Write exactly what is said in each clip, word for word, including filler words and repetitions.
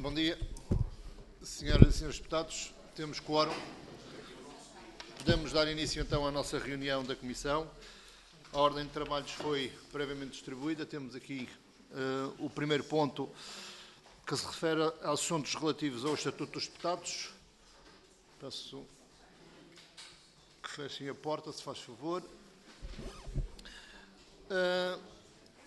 Bom dia, senhoras e senhores deputados. Temos quórum. Podemos dar início então à nossa reunião da Comissão. A ordem de trabalhos foi previamente distribuída. Temos aqui uh, o primeiro ponto que se refere a assuntos relativos ao Estatuto dos Deputados. Peço que fechem a porta, se faz favor. Uh,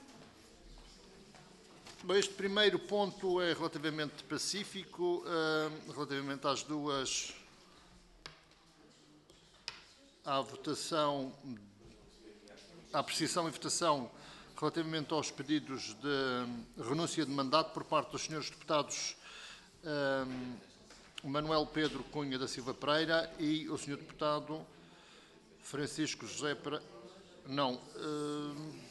Bem, este primeiro ponto é relativamente pacífico, uh, relativamente às duas, à votação, à apreciação e votação relativamente aos pedidos de renúncia de mandato por parte dos senhores deputados uh, Manuel Pedro Cunha da Silva Pereira e o senhor deputado Francisco José Pereira. Não. Uh,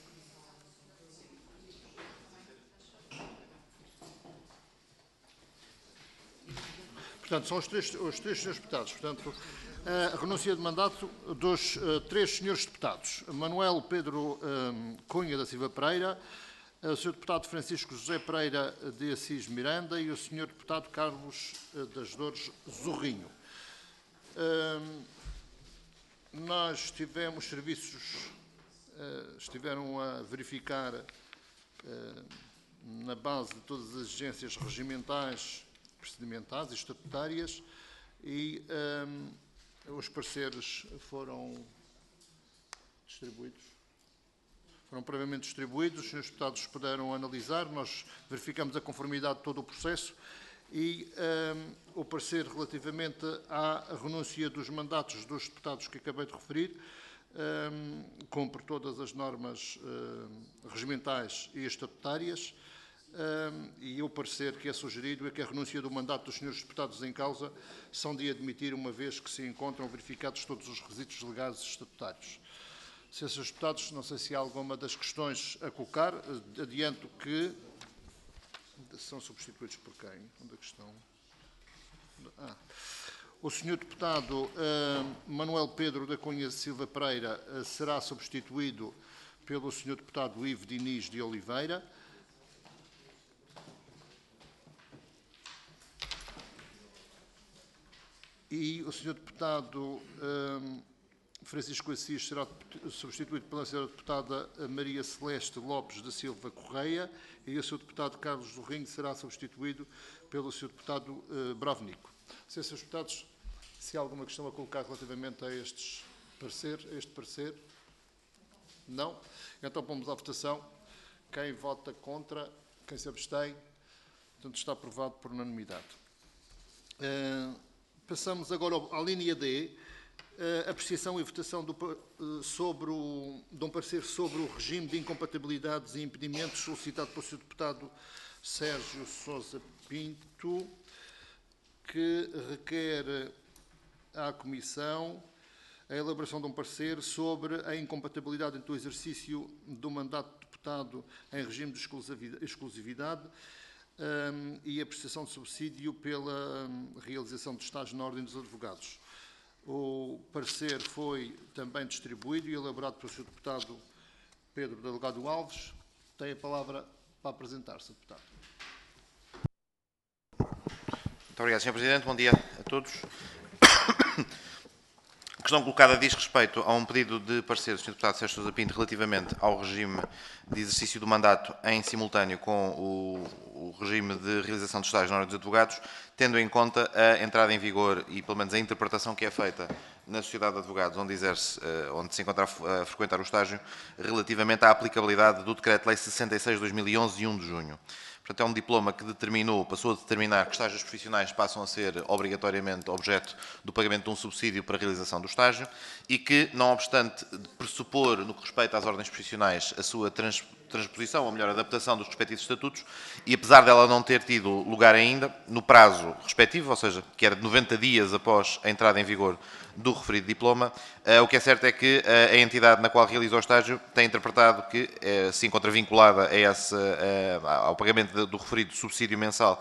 Portanto, são os três, os três senhores deputados. Portanto, a renúncia de mandato dos uh, três senhores deputados. Manuel Pedro um, Cunha da Silva Pereira, o senhor deputado Francisco José Pereira de Assis Miranda e o senhor deputado Carlos uh, das Dores Zorrinho. Uh, nós tivemos, os serviços uh, estiveram a verificar uh, na base de todas as exigências regimentais, procedimentais e estatutárias e um, os pareceres foram distribuídos. Foram previamente distribuídos, os senhores deputados puderam analisar, nós verificamos a conformidade de todo o processo e um, o parecer relativamente à renúncia dos mandatos dos deputados que acabei de referir um, cumpre todas as normas um, regimentais e estatutárias. Um, e o parecer que é sugerido é que a renúncia do mandato dos senhores deputados em causa são de admitir, uma vez que se encontram verificados todos os requisitos legais e estatutários. Senhores deputados, não sei se há alguma das questões a colocar. Adianto que são substituídos por quem? Onde é que estão? Ah. O senhor deputado uh, Manuel Pedro da Cunha Silva Pereira uh, será substituído pelo senhor deputado Ivo Diniz de Oliveira. E o senhor deputado um, Francisco Assis será substituído pela senhora deputada Maria Celeste Lopes da Silva Correia e o senhor deputado Carlos Zorrinho será substituído pelo senhor deputado uh, Bravenico. Senhores deputados, se há alguma questão a colocar relativamente a, estes parecer, a este parecer? Não? Então vamos à votação. Quem vota contra? Quem se abstém? Portanto, está aprovado por unanimidade. Uh, Passamos agora à linha D, a apreciação e votação do, sobre o, de um parecer sobre o regime de incompatibilidades e impedimentos solicitado pelo senhor deputado Sérgio Sousa Pinto, que requer à Comissão a elaboração de um parecer sobre a incompatibilidade entre o exercício do mandato de deputado em regime de exclusividade Um, e a prestação de subsídio pela um, realização de estágio na Ordem dos Advogados. O parecer foi também distribuído e elaborado pelo senhor deputado Pedro Delgado Alves. Tem a palavra para apresentar-se, deputado. Muito obrigado, senhor Presidente. Bom dia a todos. A questão colocada diz respeito a um pedido de parecer do senhor deputado Sérgio Sousa Pinto relativamente ao regime de exercício do mandato em simultâneo com o, o regime de realização de estágios na Ordem dos Advogados, tendo em conta a entrada em vigor e, pelo menos, a interpretação que é feita na Sociedade de Advogados, onde, exerce, onde se encontra a frequentar o estágio, relativamente à aplicabilidade do Decreto-Lei sessenta e seis de dois mil e onze, de um de junho. Portanto, é um diploma que determinou, passou a determinar que estágios profissionais passam a ser obrigatoriamente objeto do pagamento de um subsídio para a realização do estágio e que, não obstante pressupor, no que respeita às ordens profissionais, a sua trans, transposição, ou melhor, adaptação dos respectivos estatutos, e apesar dela não ter tido lugar ainda, no prazo respectivo, ou seja, que era de noventa dias após a entrada em vigor do referido diploma, uh, o que é certo é que uh, a entidade na qual realizou o estágio tem interpretado que uh, se encontra vinculada a esse, uh, ao pagamento de, do referido subsídio mensal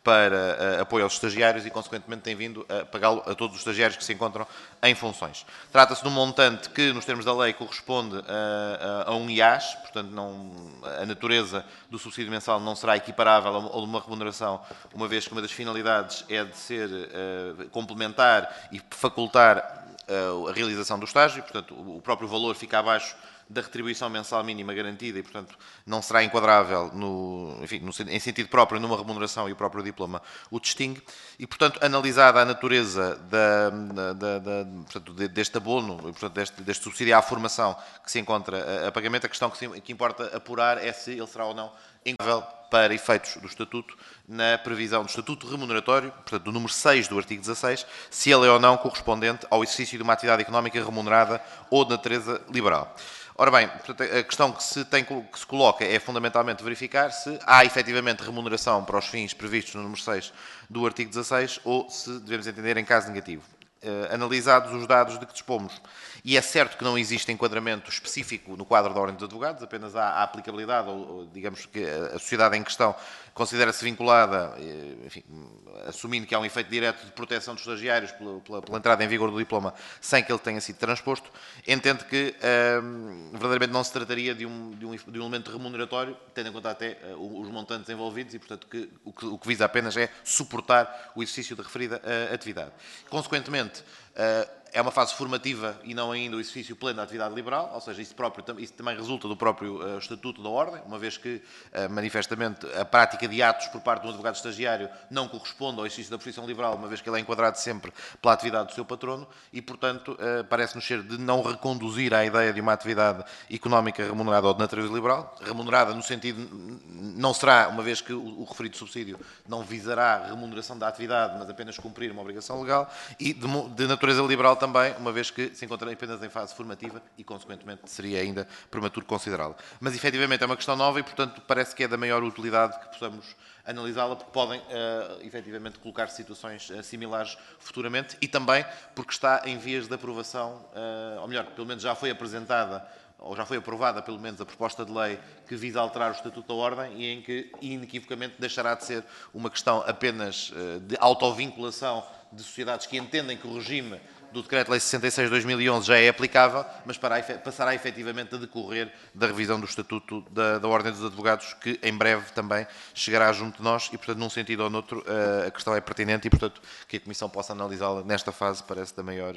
para uh, apoio aos estagiários e, consequentemente, tem vindo a pagá-lo a todos os estagiários que se encontram em funções. Trata-se de um montante que, nos termos da lei, corresponde a, a, a um I A S, portanto, não, a natureza do subsídio mensal não será equiparável ou de uma remuneração, uma vez que uma das finalidades é de ser uh, complementar e facultar uh, a realização do estágio, portanto, o próprio valor fica abaixo da retribuição mensal mínima garantida e, portanto, não será enquadrável no, enfim, no, em sentido próprio numa remuneração e o próprio diploma o distingue. E, portanto, analisada a natureza da, da, da, portanto, deste abono, portanto, deste, deste subsídio à formação que se encontra a, a pagamento, a questão que, se, que importa apurar é se ele será ou não enquadrável para efeitos do Estatuto, na previsão do Estatuto remuneratório, portanto, do número seis do artigo dezasseis, se ele é ou não correspondente ao exercício de uma atividade económica remunerada ou de natureza liberal. Ora bem, a questão que se, tem, que se coloca é fundamentalmente verificar se há efetivamente remuneração para os fins previstos no número seis do artigo dezasseis ou se devemos entender em caso negativo. Uh, analisados os dados de que dispomos, e é certo que não existe enquadramento específico no quadro da Ordem dos Advogados, apenas há a aplicabilidade, ou, ou digamos que a sociedade em questão considera-se vinculada, enfim, assumindo que há um efeito direto de proteção dos estagiários pela, pela, pela entrada em vigor do diploma sem que ele tenha sido transposto, entende que uh, verdadeiramente não se trataria de um, de, um, de um elemento remuneratório, tendo em conta até uh, os montantes envolvidos e, portanto, que o, que o que visa apenas é suportar o exercício da referida uh, atividade. Consequentemente, uh, é uma fase formativa e não ainda o exercício pleno da atividade liberal, ou seja, isso, próprio, isso também resulta do próprio uh, Estatuto da Ordem, uma vez que, uh, manifestamente, a prática de atos por parte de um advogado estagiário não corresponde ao exercício da profissão liberal, uma vez que ele é enquadrado sempre pela atividade do seu patrono e, portanto, uh, parece-nos ser de não reconduzir à ideia de uma atividade económica remunerada ou de natureza liberal, remunerada no sentido, não será, uma vez que o, o referido subsídio não visará a remuneração da atividade, mas apenas cumprir uma obrigação legal, e de, de natureza liberal também, uma vez que se encontra apenas em fase formativa e, consequentemente, seria ainda prematuro considerá-lo. Mas, efetivamente, é uma questão nova e, portanto, parece que é da maior utilidade que possamos analisá-la, porque podem, uh, efetivamente, colocar situações uh, similares futuramente e também porque está em vias de aprovação, uh, ou melhor, pelo menos já foi apresentada ou já foi aprovada, pelo menos, a proposta de lei que visa alterar o Estatuto da Ordem e em que, inequivocamente, deixará de ser uma questão apenas uh, de autovinculação de sociedades que entendem que o regime do Decreto-Lei sessenta e seis de dois mil e onze já é aplicável, mas para, passará efetivamente a decorrer da revisão do Estatuto da, da Ordem dos Advogados, que em breve também chegará junto de nós e, portanto, num sentido ou noutro, a questão é pertinente e, portanto, que a Comissão possa analisá-la nesta fase parece da maior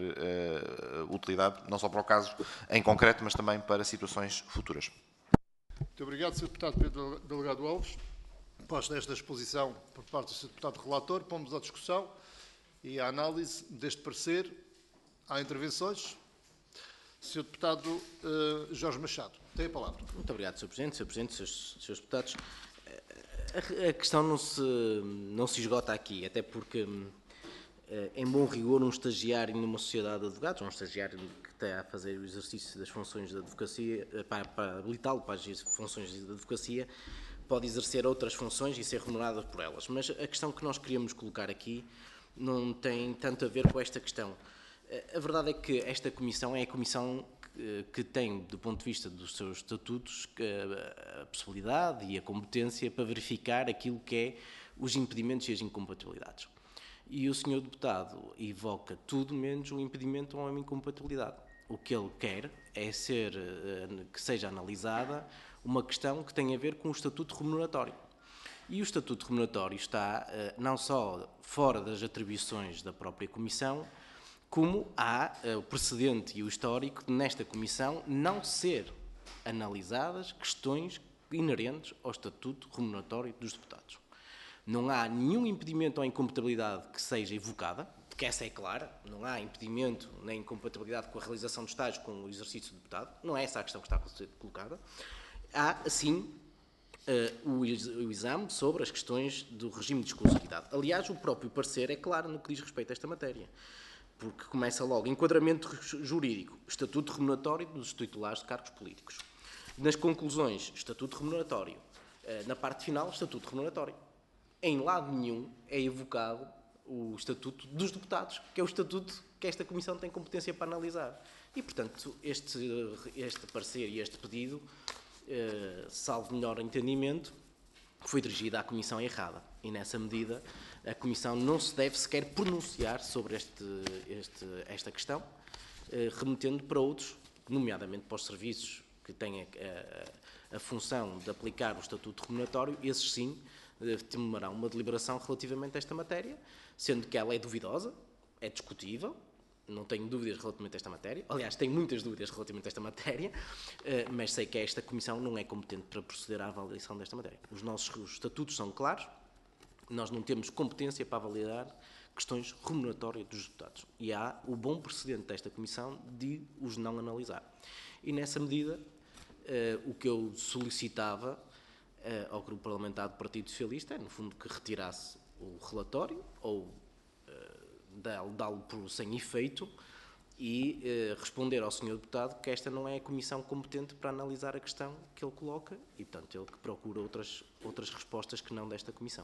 uh, utilidade, não só para o caso em concreto, mas também para situações futuras. Muito obrigado, senhor Deputado Pedro Delegado Alves. Posta esta exposição por parte do senhor Deputado Relator, pomos à discussão e à análise deste parecer. Há intervenções? senhor Deputado uh, Jorge Machado, tem a palavra. Muito obrigado, senhor Presidente, senhor Presidente, senhores, senhores Deputados. A, a questão não se, não se esgota aqui, até porque, em bom rigor, um estagiário numa sociedade de advogados, um estagiário que está a fazer o exercício das funções de advocacia, para, para habilitá-lo para as funções de advocacia, pode exercer outras funções e ser remunerado por elas. Mas a questão que nós queríamos colocar aqui não tem tanto a ver com esta questão. A verdade é que esta comissão é a comissão que, que tem, do ponto de vista dos seus estatutos, a, a possibilidade e a competência para verificar aquilo que é os impedimentos e as incompatibilidades. E o senhor deputado evoca tudo menos o impedimento ou a incompatibilidade. O que ele quer é ser, que seja analisada uma questão que tem a ver com o estatuto remuneratório. E o estatuto remuneratório está não só fora das atribuições da própria comissão, como há uh, o precedente e o histórico de, nesta comissão, não ser analisadas questões inerentes ao estatuto remuneratório dos deputados. Não há nenhum impedimento ou incompatibilidade que seja evocada, porque essa é clara, não há impedimento nem incompatibilidade com a realização dos estágios com o exercício do deputado, não é essa a questão que está a ser colocada. Há, assim, uh, o, o exame sobre as questões do regime de exclusividade. Aliás, o próprio parecer é claro no que diz respeito a esta matéria, porque começa logo, enquadramento jurídico, estatuto remuneratório dos titulares de cargos políticos. Nas conclusões, estatuto remuneratório. Na parte final, estatuto remuneratório. Em lado nenhum é evocado o estatuto dos deputados, que é o estatuto que esta comissão tem competência para analisar. E, portanto, este, este parecer e este pedido, salvo melhor entendimento, foi dirigida à Comissão errada. E, nessa medida, a Comissão não se deve sequer pronunciar sobre este, este, esta questão, eh, remetendo para outros, nomeadamente para os serviços que têm a, a, a função de aplicar o Estatuto Remuneratório, esses sim eh, tomarão uma deliberação relativamente a esta matéria, sendo que ela é duvidosa, é discutível, não tenho dúvidas relativamente a esta matéria, aliás, tenho muitas dúvidas relativamente a esta matéria, mas sei que esta Comissão não é competente para proceder à avaliação desta matéria. Os nossos estatutos são claros, nós não temos competência para avaliar questões remuneratórias dos deputados. E há o bom precedente desta Comissão de os não analisar. E, nessa medida, o que eu solicitava ao Grupo Parlamentar do Partido Socialista é, no fundo, que retirasse o relatório ou dá-lo por sem efeito e eh, responder ao senhor Deputado que esta não é a Comissão competente para analisar a questão que ele coloca e, portanto, ele que procura outras, outras respostas que não desta Comissão.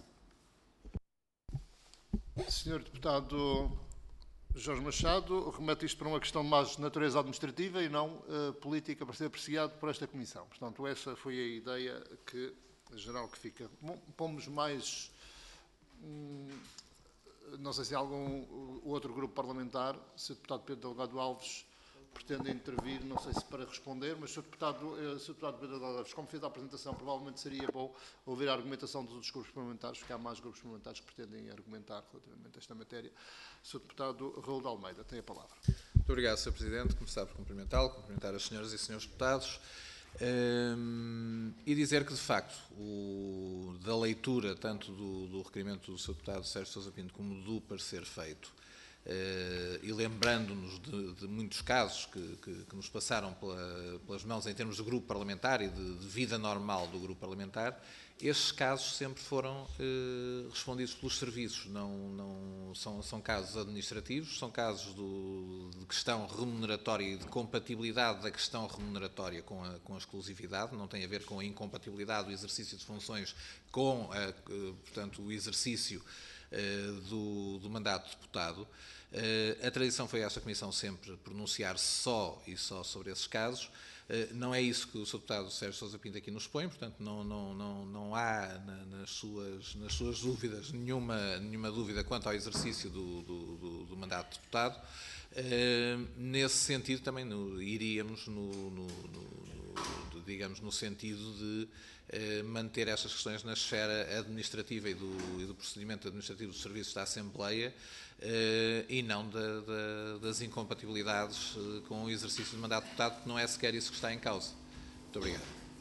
senhor Deputado Jorge Machado, remete isto para uma questão mais de natureza administrativa e não uh, política para ser apreciado por esta Comissão. Portanto, essa foi a ideia que, geral que fica. Bom, pomos mais... Hum, não sei se há algum outro grupo parlamentar, se o deputado Pedro Delgado Alves pretende intervir, não sei se para responder, mas se o deputado, se o deputado Pedro Delgado Alves, como fez a apresentação, provavelmente seria bom ouvir a argumentação dos outros grupos parlamentares, porque há mais grupos parlamentares que pretendem argumentar relativamente a esta matéria. Se o deputado Raul de Almeida tem a palavra. Muito obrigado, senhor Presidente. Começar por cumprimentá-lo, cumprimentar as senhoras e senhores deputados. Um, e dizer que, de facto, o, da leitura tanto do, do requerimento do senhor Deputado Sérgio Sousa Pinto como do parecer feito, uh, e lembrando-nos de, de muitos casos que, que, que nos passaram pela, pelas mãos em termos de grupo parlamentar e de, de vida normal do grupo parlamentar, estes casos sempre foram eh, respondidos pelos serviços, não, não, são, são casos administrativos, são casos do, de questão remuneratória e de compatibilidade da questão remuneratória com a, com a exclusividade, não tem a ver com a incompatibilidade do exercício de funções com a, portanto, o exercício eh, do, do mandato de deputado. Eh, a tradição foi esta Comissão sempre pronunciar só e só sobre esses casos. Não é isso que o senhor Deputado Sérgio Sousa Pinto aqui nos põe, portanto não, não, não, não há na, nas, suas, nas suas dúvidas nenhuma, nenhuma dúvida quanto ao exercício do, do, do, do mandato de deputado. Uh, nesse sentido também no, iríamos no, no, no, digamos, no sentido de uh, manter estas questões na esfera administrativa e do, e do procedimento administrativo dos serviços da Assembleia, Uh, e não da, da, das incompatibilidades uh, com o exercício do mandato de deputado, que não é sequer isso que está em causa. Muito obrigado.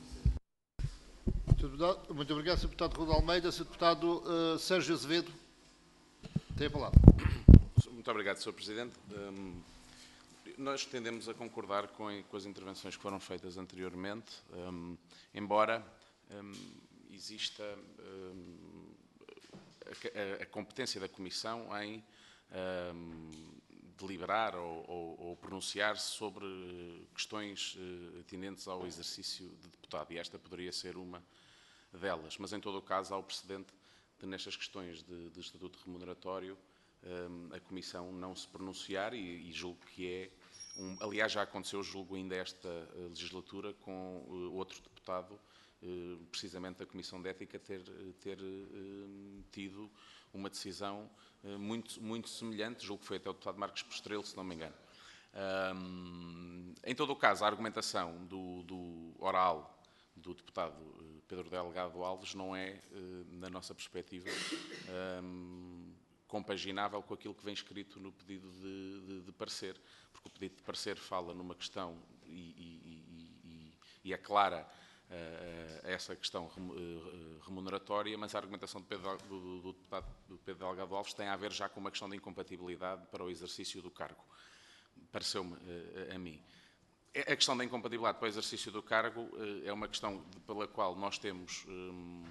Muito, muito obrigado, senhor Deputado Raul de Almeida. senhor Deputado uh, Sérgio Azevedo, tem a palavra. Muito obrigado, senhor Presidente. Um, nós tendemos a concordar com, com as intervenções que foram feitas anteriormente, um, embora um, exista um, a, a competência da Comissão em Um, deliberar ou, ou, ou pronunciar-se sobre questões uh, atendentes ao exercício de deputado, e esta poderia ser uma delas. Mas, em todo o caso, há o precedente de, nestas questões de, de estatuto remuneratório, um, a Comissão não se pronunciar, e, e julgo que é, um, aliás, já aconteceu, julgo ainda esta uh, legislatura, com uh, outro deputado, uh, precisamente da Comissão de Ética, ter, ter uh, tido uma decisão Muito, muito semelhante, julgo que foi até o deputado Marcos Postrelo, se não me engano. Um, em todo o caso, a argumentação do, do oral do deputado Pedro Delgado Alves não é, na nossa perspectiva, um, compaginável com aquilo que vem escrito no pedido de, de, de parecer, porque o pedido de parecer fala numa questão e, e, e, e aclara Uh, essa questão remuneratória, mas a argumentação do, Pedro, do, do deputado Pedro Delgado Alves tem a ver já com uma questão de incompatibilidade para o exercício do cargo, pareceu-me uh, a mim. A questão da incompatibilidade para o exercício do cargo uh, é uma questão pela qual nós temos um,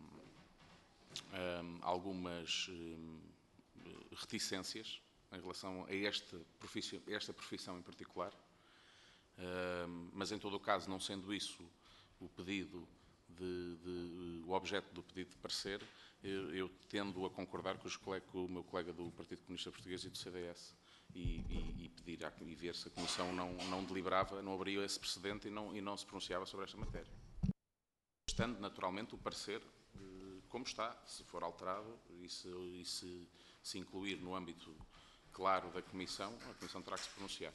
um, algumas um, reticências em relação a, este profissão, a esta profissão em particular, uh, mas em todo o caso, não sendo isso o pedido, de, de, o objeto do pedido de parecer, eu, eu tendo a concordar com, os colega, com o meu colega do Partido Comunista Português e do C D S e, e, e pedir a, e ver se a Comissão não, não deliberava, não abria esse precedente e não, e não se pronunciava sobre esta matéria. Estando, naturalmente, o parecer como está. Se for alterado e se, e se, se incluir no âmbito claro da Comissão, a Comissão terá que se pronunciar.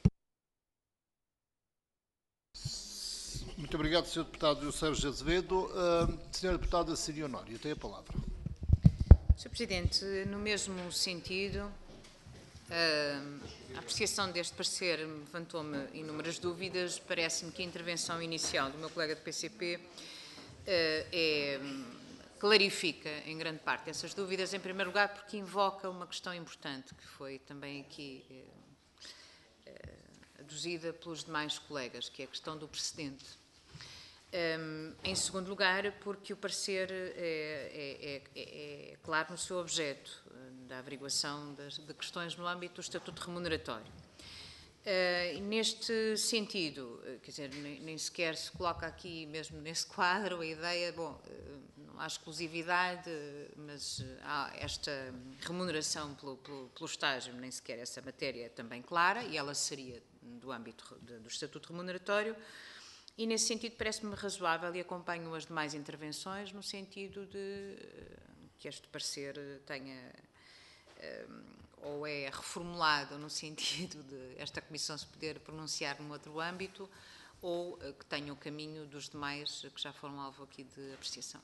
Muito obrigado, senhor Deputado Sérgio Azevedo. Uh, senhora Deputada Síria Honório, tem a palavra. senhor Presidente, no mesmo sentido, a apreciação deste parecer levantou-me inúmeras dúvidas. Parece-me que a intervenção inicial do meu colega do P C P é, clarifica em grande parte essas dúvidas, em primeiro lugar porque invoca uma questão importante que foi também aqui aduzida pelos demais colegas, que é a questão do precedente. Um, em segundo lugar, porque o parecer é, é, é, é claro no seu objeto, da averiguação das, de questões no âmbito do estatuto remuneratório. Uh, neste sentido, quer dizer, nem, nem sequer se coloca aqui, mesmo nesse quadro, a ideia, bom, não há exclusividade, mas há esta remuneração pelo, pelo, pelo estágio, nem sequer essa matéria é também clara, e ela seria do âmbito do estatuto remuneratório. E, nesse sentido, parece-me razoável e acompanho as demais intervenções no sentido de que este parecer tenha, ou é reformulado no sentido de esta Comissão se poder pronunciar num outro âmbito, ou que tenha o caminho dos demais que já foram alvo aqui de apreciação.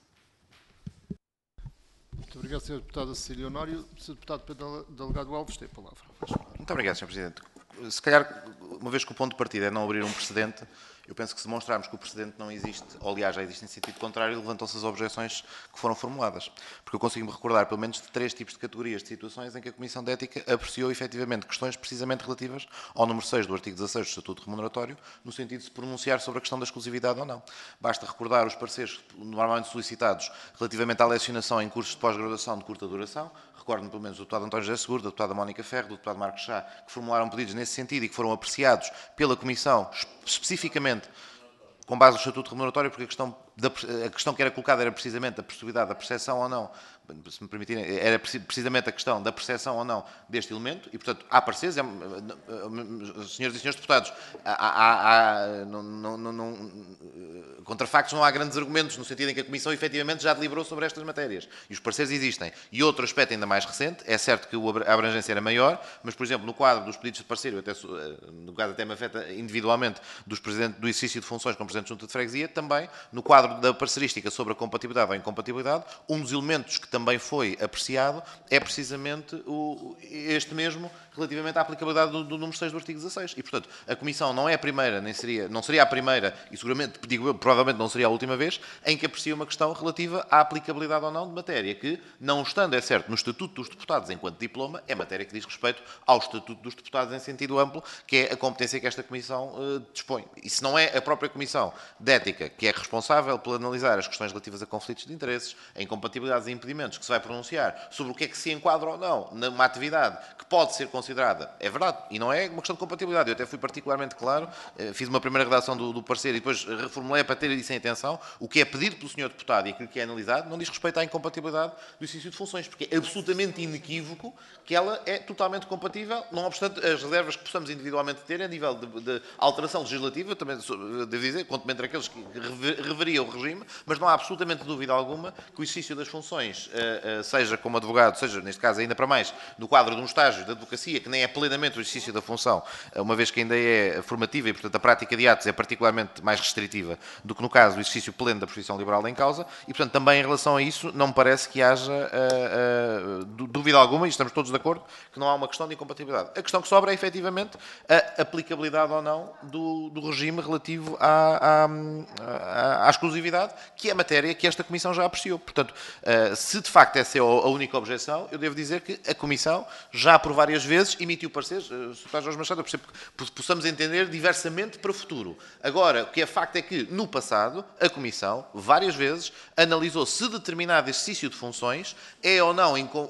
Muito obrigado, senhora Deputada Cecília Honório. senhor Deputado Pedro Delegado Alves, tem a palavra. Muito obrigado, senhor Presidente. Se calhar, uma vez que o ponto de partida é não abrir um precedente, eu penso que se demonstrarmos que o precedente não existe, ou aliás já existe em sentido contrário, levantam-se as objeções que foram formuladas. Porque eu consigo-me recordar pelo menos de três tipos de categorias de situações em que a Comissão de Ética apreciou efetivamente questões precisamente relativas ao número seis do artigo dezasseis do Estatuto Remuneratório, no sentido de se pronunciar sobre a questão da exclusividade ou não. Basta recordar os pareceres normalmente solicitados relativamente à lecionação em cursos de pós-graduação de curta duração. Recordo-me pelo menos do deputado António José Seguro, da deputada Mónica Ferro, do deputado Marcos Chá, que formularam pedidos nesse sentido e que foram apreciados pela Comissão especificamente com base no Estatuto Remuneratório, porque a questão, da, a questão que era colocada era precisamente a possibilidade da percepção ou não, se me permitirem, era precisamente a questão da percepção ou não deste elemento, e, portanto, há pareceres, senhoras e senhores deputados, há, há, há, não, não, não, contra factos não há grandes argumentos, no sentido em que a Comissão efetivamente já deliberou sobre estas matérias, e os pareceres existem. E outro aspecto ainda mais recente, é certo que a abrangência era maior, mas, por exemplo, no quadro dos pedidos de parecer, eu até, no caso até me afeta individualmente, dos presidentes, do exercício de funções como Presidente de Junta de Freguesia, também, no quadro da parcerística sobre a compatibilidade ou incompatibilidade, um dos elementos que também foi apreciado é precisamente o, este mesmo relativamente à aplicabilidade do, do número seis do artigo dezasseis. E, portanto, a Comissão não é a primeira, nem seria, não seria a primeira, e seguramente, digo eu, provavelmente não seria a última vez, em que aprecia uma questão relativa à aplicabilidade ou não de matéria, que, não estando, é certo, no Estatuto dos Deputados enquanto diploma, é matéria que diz respeito ao Estatuto dos Deputados em sentido amplo, que é a competência que esta Comissão uh, dispõe. E se não é a própria Comissão de Ética que é responsável por analisar as questões relativas a conflitos de interesses, a incompatibilidades e impedimentos, que se vai pronunciar sobre o que é que se enquadra ou não numa atividade que pode ser considerada, é verdade, e não é uma questão de compatibilidade. Eu até fui particularmente claro, fiz uma primeira redação do, do parecer e depois reformulei para ter isso em atenção. O que é pedido pelo senhor Deputado e aquilo que é analisado não diz respeito à incompatibilidade do exercício de funções, porque é absolutamente inequívoco que ela é totalmente compatível, não obstante as reservas que possamos individualmente ter a nível de, de alteração legislativa, também devo dizer, quanto entre aqueles que reveriam o regime, mas não há absolutamente dúvida alguma que o exercício das funções, seja como advogado, seja, neste caso, ainda para mais, no quadro de um estágio de advocacia, que nem é plenamente o exercício da função, uma vez que ainda é formativa e, portanto, a prática de atos é particularmente mais restritiva do que no caso do exercício pleno da profissão liberal em causa, e, portanto, também em relação a isso, não me parece que haja uh, uh, dúvida alguma, e estamos todos de acordo, que não há uma questão de incompatibilidade. A questão que sobra é, efetivamente, a aplicabilidade ou não do, do regime relativo à, à, à, à exclusividade, que é matéria que esta Comissão já apreciou. Portanto, uh, se de facto essa é a única objeção, eu devo dizer que a Comissão já por várias vezes emitiu pareceres, uh, Sr. Jorge Machado, eu percebo que possamos entender diversamente para o futuro. Agora, o que é facto é que, no passado, a Comissão, várias vezes, analisou se determinado exercício de funções é ou não incompaginável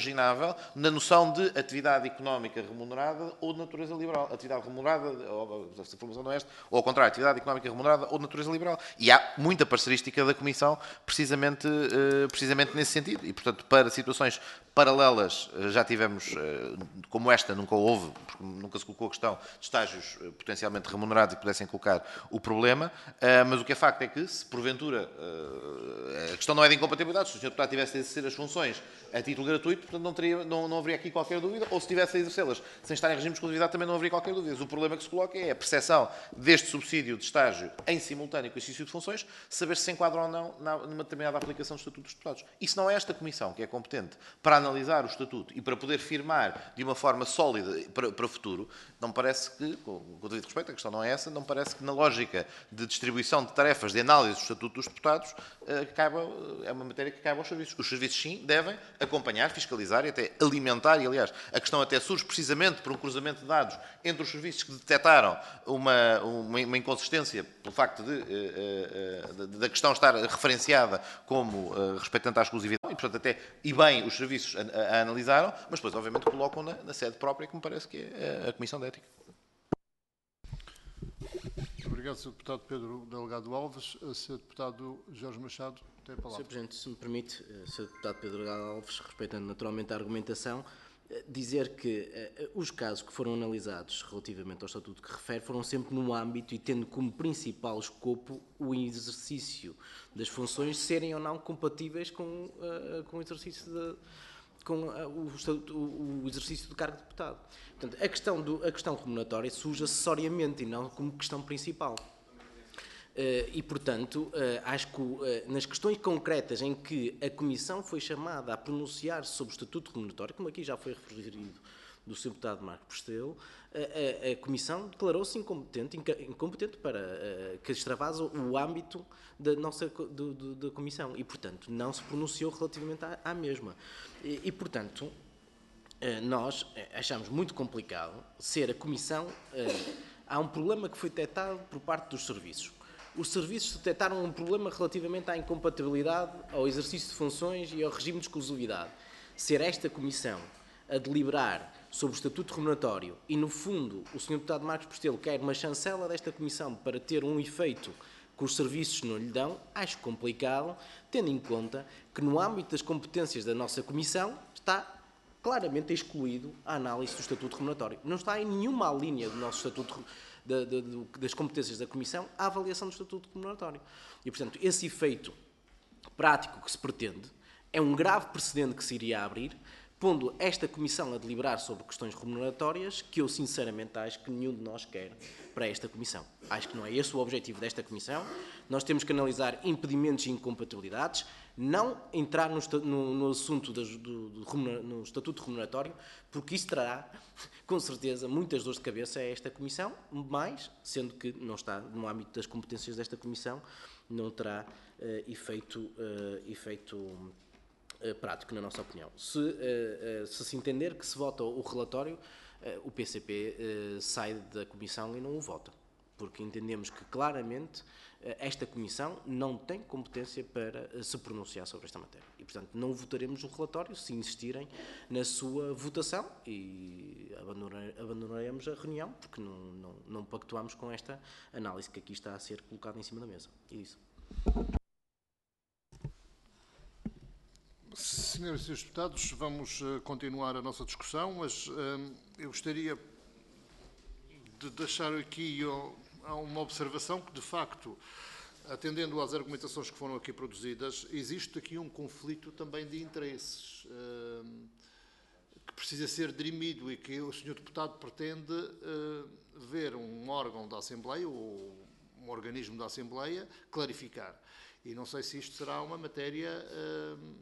inimaginável na noção de atividade económica remunerada ou de natureza liberal. Atividade remunerada, ou, se a formação não é esta, ou ao contrário, atividade económica remunerada ou de natureza liberal. E há muita parcerística da Comissão precisamente, precisamente nesse sentido. E, portanto, para situações paralelas, já tivemos, como esta, nunca houve, porque nunca se colocou a questão de estágios potencialmente remunerados e que pudessem colocar o problema, mas o que é facto é que, se porventura a questão não é de incompatibilidade, se o senhor Deputado tivesse a exercer as funções a título gratuito, portanto não, teria, não, não haveria aqui qualquer dúvida, ou se tivesse a exercê-las sem estar em regime de exclusividade também não haveria qualquer dúvida. O problema que se coloca é a percepção deste subsídio de estágio em simultâneo com o exercício de funções, saber se se enquadra ou não numa determinada aplicação do Estatuto dos Deputados. E se não é esta Comissão que é competente para analisar o Estatuto e para poder firmar de uma forma sólida para, para o futuro, não me parece que, com o devido respeito, a questão não é essa, não me parece que na lógica de distribuição de tarefas de análise do Estatuto dos Deputados, acaba, é uma matéria que cabe aos serviços. Os serviços, sim, devem acompanhar, fiscalizar e até alimentar, e aliás, a questão até surge precisamente por um cruzamento de dados entre os serviços que detectaram uma, uma, uma inconsistência pelo facto de, de, de, da questão estar referenciada como respeitante à exclusividade, e portanto até, e bem, os serviços a, a analisaram, mas depois obviamente colocam na, na sede própria, que me parece que é a Comissão de Ética. Obrigado, senhor Deputado Pedro Delgado Alves. senhor Deputado Jorge Machado, tem a palavra. senhor Presidente, se me permite, senhor Deputado Pedro Delgado Alves, respeitando naturalmente a argumentação, dizer que uh, os casos que foram analisados relativamente ao Estatuto que refere foram sempre no âmbito e tendo como principal escopo o exercício das funções serem ou não compatíveis com, uh, com o exercício de, com uh, o, o exercício do cargo de deputado. Portanto, a questão, do, a questão remuneratória surge acessoriamente e não como questão principal. Uh, e, portanto, uh, acho que uh, nas questões concretas em que a Comissão foi chamada a pronunciar sobre o Estatuto Remuneratório, como aqui já foi referido do senhor Deputado Marco Postelo, a, a, a Comissão declarou-se incompetente, incompetente para uh, que extravasa o âmbito da nossa do, do, da Comissão e, portanto, não se pronunciou relativamente à, à mesma. E, e portanto, uh, nós achamos muito complicado ser a Comissão... Uh, há um problema que foi detectado por parte dos serviços. Os serviços detectaram um problema relativamente à incompatibilidade, ao exercício de funções e ao regime de exclusividade. Ser esta Comissão a deliberar sobre o Estatuto Remuneratório e, no fundo, o senhor Deputado Marcos Postelo quer uma chancela desta Comissão para ter um efeito que os serviços não lhe dão, acho complicado, tendo em conta que, no âmbito das competências da nossa Comissão, está claramente excluído a análise do Estatuto Remuneratório. Não está em nenhuma linha do nosso Estatuto Da, da, das competências da Comissão à avaliação do Estatuto Remuneratório. E, portanto, esse efeito prático que se pretende é um grave precedente que se iria abrir, pondo esta Comissão a deliberar sobre questões remuneratórias que eu, sinceramente, acho que nenhum de nós quer para esta Comissão. Acho que não é esse o objetivo desta Comissão. Nós temos que analisar impedimentos e incompatibilidades, não entrar no, no, no assunto do, do, do no Estatuto Remuneratório, porque isso trará, com certeza, muitas dores de cabeça a esta Comissão, mas, sendo que não está no âmbito das competências desta Comissão, não terá uh, efeito, uh, efeito uh, prático, na nossa opinião. Se, uh, uh, se se entender que se vota o relatório, uh, o P C P uh, sai da Comissão e não o vota, porque entendemos que, claramente, esta Comissão não tem competência para se pronunciar sobre esta matéria. E, portanto, não votaremos o relatório se insistirem na sua votação e abandonaremos a reunião, porque não, não, não pactuamos com esta análise que aqui está a ser colocada em cima da mesa. É isso. Senhoras e senhores deputados, vamos uh, continuar a nossa discussão, mas uh, eu gostaria de deixar aqui uh, uma observação que, de facto, atendendo às argumentações que foram aqui produzidas, existe aqui um conflito também de interesses uh, que precisa ser dirimido e que o senhor Deputado pretende uh, ver um órgão da Assembleia ou um organismo da Assembleia clarificar. E não sei se isto será uma matéria uh,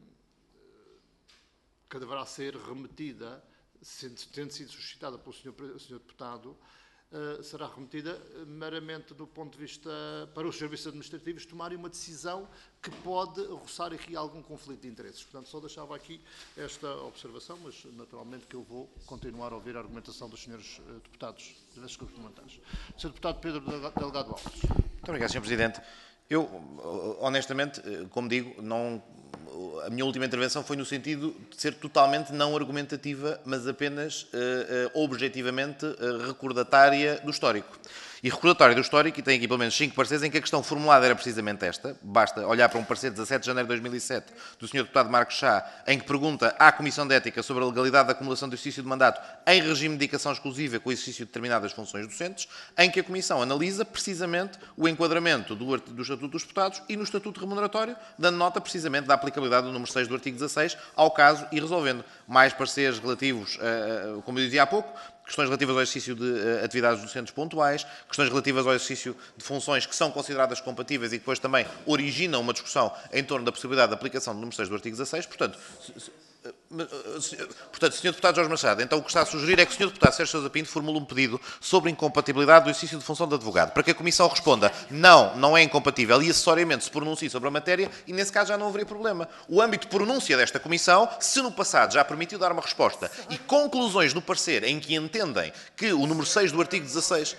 que deverá ser remetida, tendo sido suscitada pelo senhor, senhor Deputado, Uh, será remetida meramente do ponto de vista para os serviços administrativos tomarem uma decisão que pode roçar aqui algum conflito de interesses. Portanto, só deixava aqui esta observação, mas naturalmente que eu vou continuar a ouvir a argumentação dos senhores uh, deputados das complementares. senhor Deputado Pedro Delgado Alves. Muito obrigado, senhor Presidente. Eu, honestamente, como digo, não, a minha última intervenção foi no sentido de ser totalmente não argumentativa, mas apenas uh, uh, objetivamente uh, recordatária do histórico. E recordatória do histórico, e tem aqui pelo menos cinco pareceres em que a questão formulada era precisamente esta. Basta olhar para um parecer de dezassete de janeiro de dois mil e sete do senhor deputado Marcos Chá, em que pergunta à Comissão de Ética sobre a legalidade da acumulação do exercício de mandato em regime de dedicação exclusiva com o exercício de determinadas funções docentes, em que a Comissão analisa precisamente o enquadramento do, do Estatuto dos Deputados e no Estatuto Remuneratório, dando nota precisamente da aplicabilidade do número seis do artigo dezasseis ao caso e resolvendo mais pareceres relativos, a, como eu dizia há pouco, questões relativas ao exercício de uh, atividades docentes pontuais, questões relativas ao exercício de funções que são consideradas compatíveis e que depois também originam uma discussão em torno da possibilidade de aplicação do número seis do artigo dezasseis. Portanto, se, se, Portanto, senhor Deputado Jorge Machado, então o que está a sugerir é que o senhor Deputado Sérgio Sousa Pinto formule um pedido sobre incompatibilidade do exercício de função de advogado, para que a Comissão responda não, não é incompatível e acessoriamente se pronuncie sobre a matéria e nesse caso já não haveria problema. O âmbito de pronúncia desta Comissão, se no passado já permitiu dar uma resposta e conclusões no parecer em que entendem que o número seis do artigo dezasseis...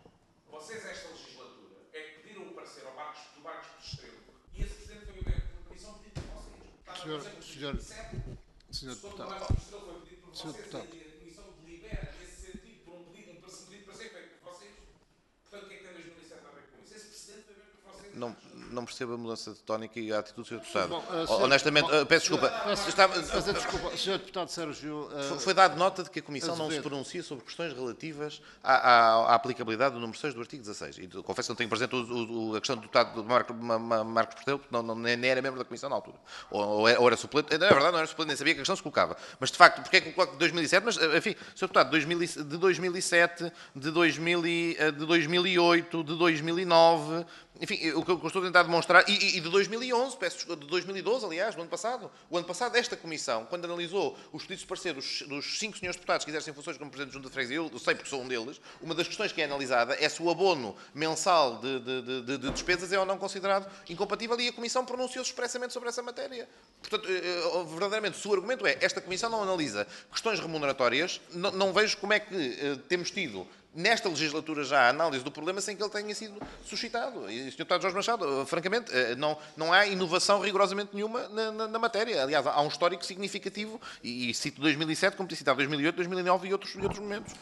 Vocês, esta legislatura, é que pediram o parecer ao Barcos, do Barcos de Estrela e esse Presidente foi o que a Comissão pediu para vocês. Senhor, senhor, senhor Deputado. Senhor Deputado. A Comissão delibera nesse sentido, por um pedido, um pedido de parecer feito por vocês. Portanto, o que é que tem dois mil e sete a ver com isso? Esse Presidente foi feito por vocês. Não, não percebo a mudança de tónica e a atitude do senhor Deputado. Bom, uh, senhor, Honestamente, bom, uh, peço desculpa. Peço, Estava, peço desculpa, senhor Deputado Sérgio... Uh, Foi, foi dado nota de que a Comissão não se Azevedo. pronuncia sobre questões relativas à, à, à aplicabilidade do número seis do artigo dezasseis. E confesso que não tenho presente o, o, a questão do deputado Marco, Ma, Ma, Marcos Portelo, porque não, não, nem era membro da Comissão na altura. Ou, ou, era, ou era suplente. Na verdade, não era suplente, nem sabia que a questão se colocava. Mas, de facto, porque é que eu coloco de dois mil e sete? Mas, enfim, senhor Deputado, de dois mil e sete, de dois mil, de dois mil e oito, de dois mil e nove... Enfim, o que eu estou a tentar demonstrar, e, e de dois mil e onze, peço desculpa, de dois mil e doze, aliás, do ano passado, o ano passado, esta Comissão, quando analisou os pedidos de parecer dos, dos cinco senhores deputados que exercem funções como Presidente de Junta de Freguesia, eu sei porque sou um deles, uma das questões que é analisada é se o abono mensal de, de, de, de despesas é ou não considerado incompatível e a Comissão pronunciou-se expressamente sobre essa matéria. Portanto, verdadeiramente, se o argumento é esta Comissão não analisa questões remuneratórias, não, não vejo como é que uh, temos tido nesta legislatura já a análise do problema sem que ele tenha sido suscitado. E, senhor Deputado Jorge Machado, francamente, não, não há inovação rigorosamente nenhuma na, na, na matéria. Aliás, há um histórico significativo, e, e cito dois mil e sete, como te citado dois mil e oito, dois mil e nove e outros, e outros momentos.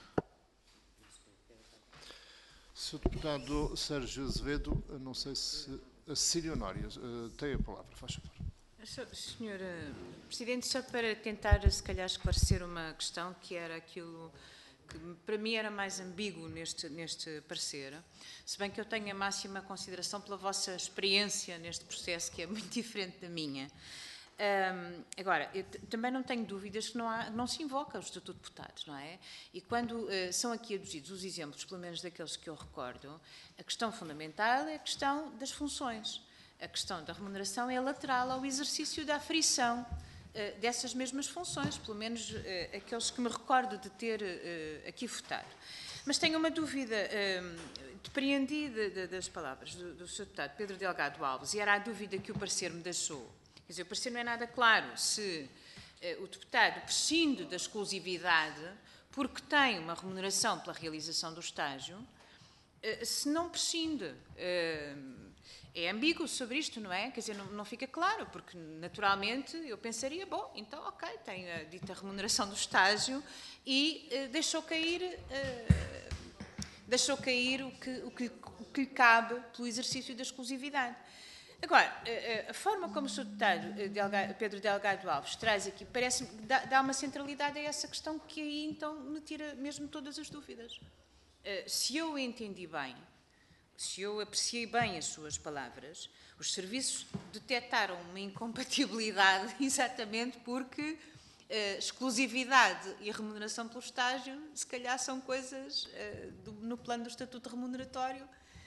senhor Deputado Sérgio Azevedo, não sei se a Cecília Honória uh, tem a palavra, faz favor. senhor Presidente, só para tentar, se calhar, esclarecer uma questão que era aquilo que para mim era mais ambíguo neste, neste parecer, se bem que eu tenho a máxima consideração pela vossa experiência neste processo, que é muito diferente da minha. Um, agora, eu também não tenho dúvidas que não, há, não se invoca o Estatuto de Deputados, não é? E quando uh, são aqui aduzidos os exemplos, pelo menos daqueles que eu recordo, a questão fundamental é a questão das funções. A questão da remuneração é lateral ao exercício da aferição uh, dessas mesmas funções, pelo menos uh, aqueles que me recordo de ter uh, aqui votado. Mas tenho uma dúvida, uh, depreendi de, de, das palavras do, do senhor Deputado Pedro Delgado Alves, e era a dúvida que o parecer me deixou. Quer dizer, o parecer não é nada claro se uh, o deputado prescinde da exclusividade porque tem uma remuneração pela realização do estágio, uh, se não prescinde. Uh, é ambíguo sobre isto, não é? Quer dizer, não, não fica claro, porque naturalmente eu pensaria, bom, então ok, tem a dita remuneração do estágio e uh, deixou cair, uh, deixou cair o que, o, que, o que lhe cabe pelo exercício da exclusividade. Agora, a forma como o senhor Deputado Pedro Delgado Alves traz aqui, parece-me, dá, dá uma centralidade a essa questão que aí, então, me tira mesmo todas as dúvidas. Se eu entendi bem, se eu apreciei bem as suas palavras, os serviços detectaram uma incompatibilidade exatamente porque uh, exclusividade e remuneração pelo estágio, se calhar são coisas uh, do, no plano do estatuto remuneratório,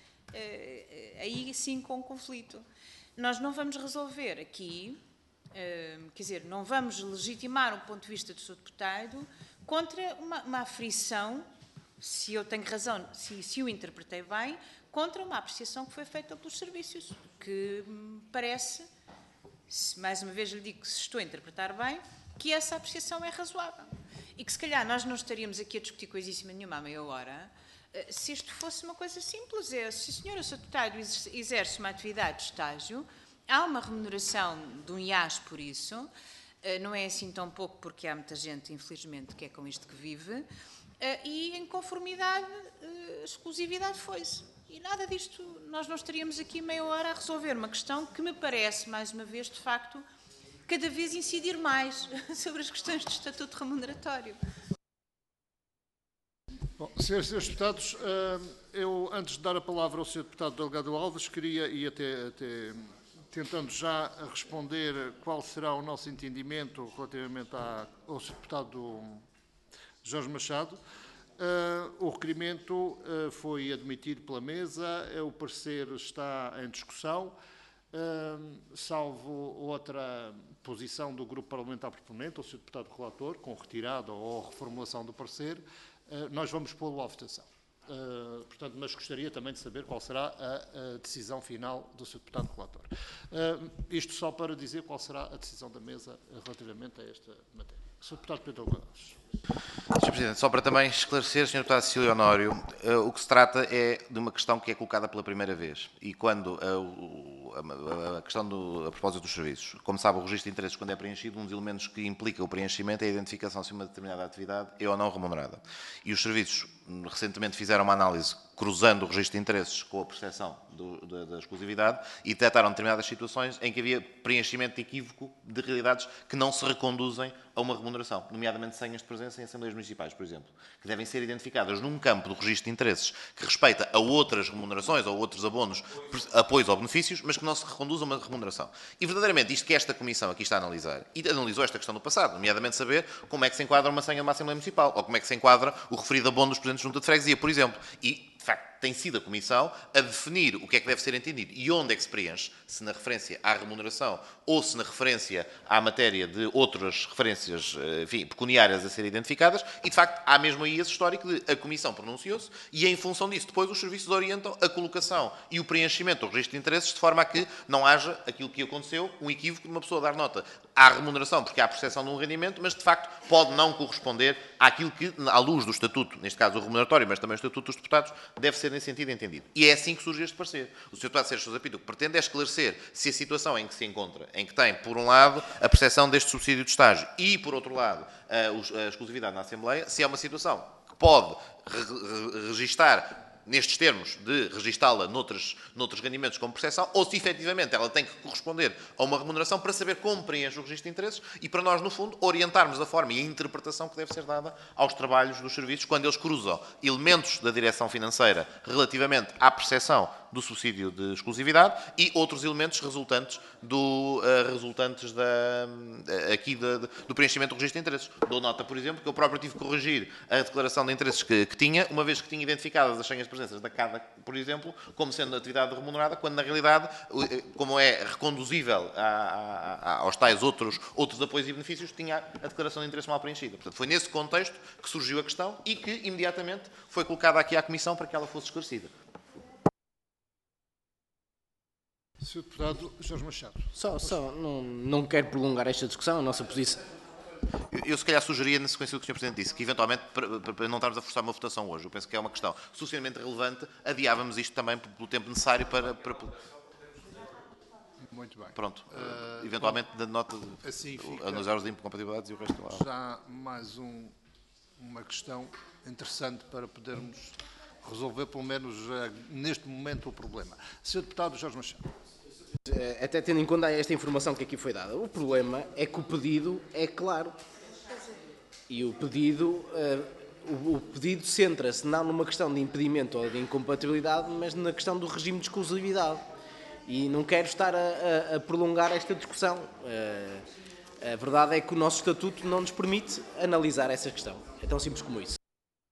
uh, aí sim com conflito. Nós não vamos resolver aqui, uh, quer dizer, não vamos legitimar um ponto de vista do senhor deputado contra uma, uma aferição, se eu tenho razão, se, se o interpretei bem, contra uma apreciação que foi feita pelos serviços, que me parece, se, mais uma vez lhe digo que se estou a interpretar bem, que essa apreciação é razoável. E que se calhar nós não estaríamos aqui a discutir coisíssima nenhuma à meia hora, se isto fosse uma coisa simples. É, se o senhor, o seu deputado, exerce uma atividade de estágio, há uma remuneração de um I A S por isso, não é assim tão pouco porque há muita gente, infelizmente, que é com isto que vive, e em conformidade, exclusividade foi-se. E nada disto, nós não estaríamos aqui meia hora a resolver uma questão que me parece, mais uma vez, de facto, cada vez incidir mais sobre as questões de estatuto remuneratório. Bom, senhores e senhores deputados, eu, antes de dar a palavra ao senhor deputado Delgado Alves, queria, e até, até tentando já responder qual será o nosso entendimento relativamente à, ao senhor deputado Jorge Machado, o requerimento foi admitido pela mesa, o parecer está em discussão, salvo outra posição do grupo parlamentar proponente, ou senhor deputado relator, com retirada ou reformulação do parecer, nós vamos pô-lo à votação. Uh, portanto, mas gostaria também de saber qual será a, a decisão final do senhor deputado relator. Uh, isto só para dizer qual será a decisão da mesa relativamente a esta matéria. senhor Deputado Pedro Gomes. senhor Presidente, só para também esclarecer, senhor Deputado Cecílio Honório, uh, o que se trata é de uma questão que é colocada pela primeira vez. E quando uh, a, a questão do, a propósito dos serviços, como sabe, o registro de interesses, quando é preenchido, um dos elementos que implica o preenchimento é a identificação se uma determinada atividade é ou não remunerada. E os serviços recentemente fizeram uma análise cruzando o registro de interesses com a percepção do, da, da exclusividade e detectaram determinadas situações em que havia preenchimento equívoco de realidades que não se reconduzem a uma remuneração, nomeadamente senhas de presença em Assembleias Municipais, por exemplo, que devem ser identificadas num campo do registro de interesses que respeita a outras remunerações ou outros abonos, apoios ou benefícios, mas que não se reconduz a uma remuneração. E, verdadeiramente, isto que esta Comissão aqui está a analisar, e analisou esta questão no passado, nomeadamente saber como é que se enquadra uma senha de uma Assembleia Municipal, ou como é que se enquadra o referido abono dos presidentes de junta de freguesia, por exemplo. E, de facto, tem sido a Comissão a definir o que é que deve ser entendido e onde é que se preenche, se na referência à remuneração ou se na referência à matéria de outras referências, enfim, pecuniárias a serem identificadas, e de facto há mesmo aí esse histórico de a Comissão pronunciou-se e em função disso depois os serviços orientam a colocação e o preenchimento do registro de interesses de forma a que não haja aquilo que aconteceu, um equívoco de uma pessoa dar nota à remuneração porque há a percepção de um rendimento, mas de facto pode não corresponder àquilo que, à luz do estatuto, neste caso o remuneratório, mas também o estatuto dos deputados, deve ser nesse sentido entendido. E é assim que surge este parecer. O senhor Deputado Sérgio Sousa Pinto o que pretende é esclarecer se a situação em que se encontra, em que tem, por um lado, a percepção deste subsídio de estágio e, por outro lado, a exclusividade na Assembleia, se é uma situação que pode re registar nestes termos de registá-la noutros, noutros rendimentos como percepção, ou se efetivamente ela tem que corresponder a uma remuneração para saber como preenche o registro de interesses e para nós, no fundo, orientarmos a forma e a interpretação que deve ser dada aos trabalhos dos serviços quando eles cruzam elementos da direção financeira relativamente à percepção do subsídio de exclusividade e outros elementos resultantes, do, uh, resultantes da, uh, aqui de, de, do preenchimento do registro de interesses. Dou nota, por exemplo, que eu próprio tive que corrigir a declaração de interesses que, que tinha, uma vez que tinha identificadas as senhas de presenças da CADA, por exemplo, como sendo atividade remunerada, quando na realidade, como é reconduzível a, a, a, aos tais outros, outros apoios e benefícios, tinha a declaração de interesse mal preenchida. Portanto, foi nesse contexto que surgiu a questão e que imediatamente foi colocada aqui à Comissão para que ela fosse esclarecida. senhor Deputado Jorge Machado. Só, só não, não quero prolongar esta discussão, a nossa posição. Eu, eu se calhar sugeria, na sequência do que o senhor Presidente disse, que eventualmente, para, para não estarmos a forçar uma votação hoje, eu penso que é uma questão suficientemente relevante, adiávamos isto também pelo tempo necessário para... para... Muito bem. Pronto. Uh, eventualmente, dando nota de assim fica, analisar os incompatibilidades e o resto lá. Já mais um, uma questão interessante para podermos resolver, pelo menos uh, neste momento, o problema. senhor Deputado Jorge Machado. Até tendo em conta esta informação que aqui foi dada, o problema é que o pedido é claro. E o pedido, uh, o, o pedido centra-se não numa questão de impedimento ou de incompatibilidade, mas na questão do regime de exclusividade. E não quero estar a, a, a prolongar esta discussão. Uh, a verdade é que o nosso estatuto não nos permite analisar essa questão. É tão simples como isso.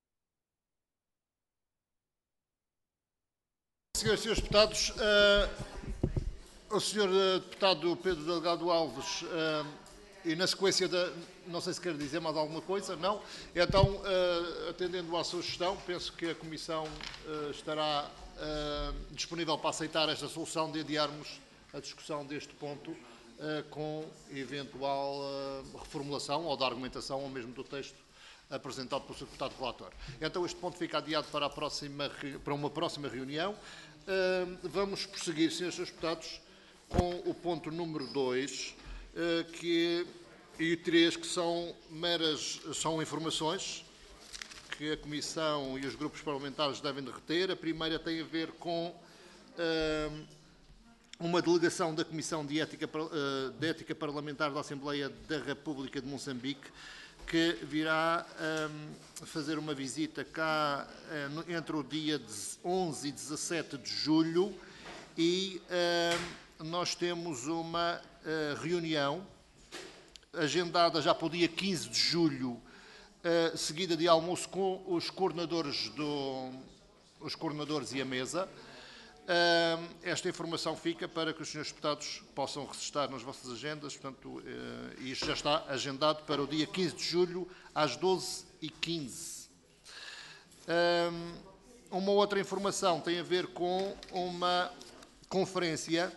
Senhoras e senhores deputados, uh, o senhor uh, deputado Pedro Delgado Alves, uh, e na sequência da... Não sei se quer dizer mais alguma coisa, não? Então, uh, atendendo à sugestão, penso que a Comissão uh, estará uh, disponível para aceitar esta solução de adiarmos a discussão deste ponto uh, com eventual uh, reformulação ou da argumentação ou mesmo do texto apresentado pelo senhor Deputado Relator. Então, este ponto fica adiado para, a próxima, para uma próxima reunião. Uh, vamos prosseguir, senhores Deputados, com o ponto número dois que, e três, que são meras são informações que a Comissão e os grupos parlamentares devem de reter. A primeira tem a ver com uh, uma delegação da Comissão de Ética, uh, de Ética Parlamentar da Assembleia da República de Moçambique, que virá um, fazer uma visita cá uh, entre o dia onze e dezassete de julho, e uh, nós temos uma uh, reunião agendada já para o dia quinze de julho, uh, seguida de almoço com os coordenadores, do, os coordenadores e a mesa. Uh, esta informação fica para que os senhores deputados possam registrar nas vossas agendas, portanto, uh, isto já está agendado para o dia quinze de julho, às doze e quinze. Uh, uma outra informação tem a ver com uma conferência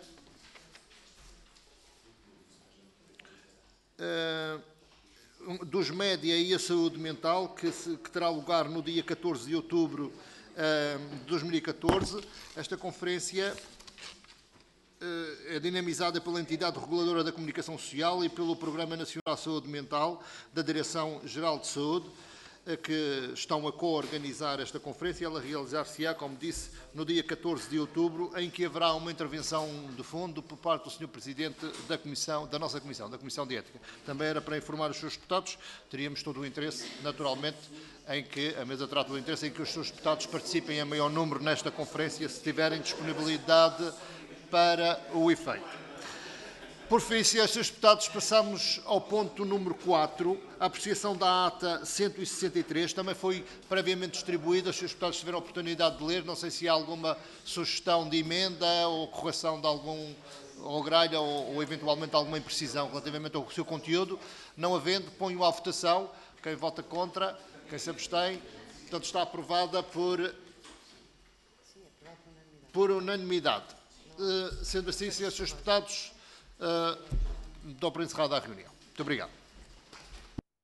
uh, dos média e a saúde mental, que, se, que terá lugar no dia catorze de outubro de dois mil e catorze. Esta conferência é dinamizada pela entidade reguladora da comunicação social e pelo Programa Nacional de Saúde Mental da Direção-Geral de Saúde, que estão a co-organizar esta conferência. Ela realizar-se-á, como disse, no dia catorze de outubro, em que haverá uma intervenção de fundo por parte do senhor Presidente da Comissão, da nossa Comissão, da Comissão de Ética. Também era para informar os seus deputados, teríamos todo o interesse, naturalmente, em que a mesa trata do interesse em que os seus deputados participem em maior número nesta conferência, se tiverem disponibilidade para o efeito. Por fim, senhores deputados, passamos ao ponto número quatro, a apreciação da ata cento e sessenta e três, também foi previamente distribuída, os senhores deputados tiveram a oportunidade de ler, não sei se há alguma sugestão de emenda ou correção de algum ou gralha ou, ou eventualmente alguma imprecisão relativamente ao seu conteúdo. Não havendo, ponho à votação. Quem vota contra? Quem se abstém? Portanto, está aprovada por, por unanimidade. Uh, sendo assim, senhores deputados, uh, dou por encerrada a reunião. Muito obrigado.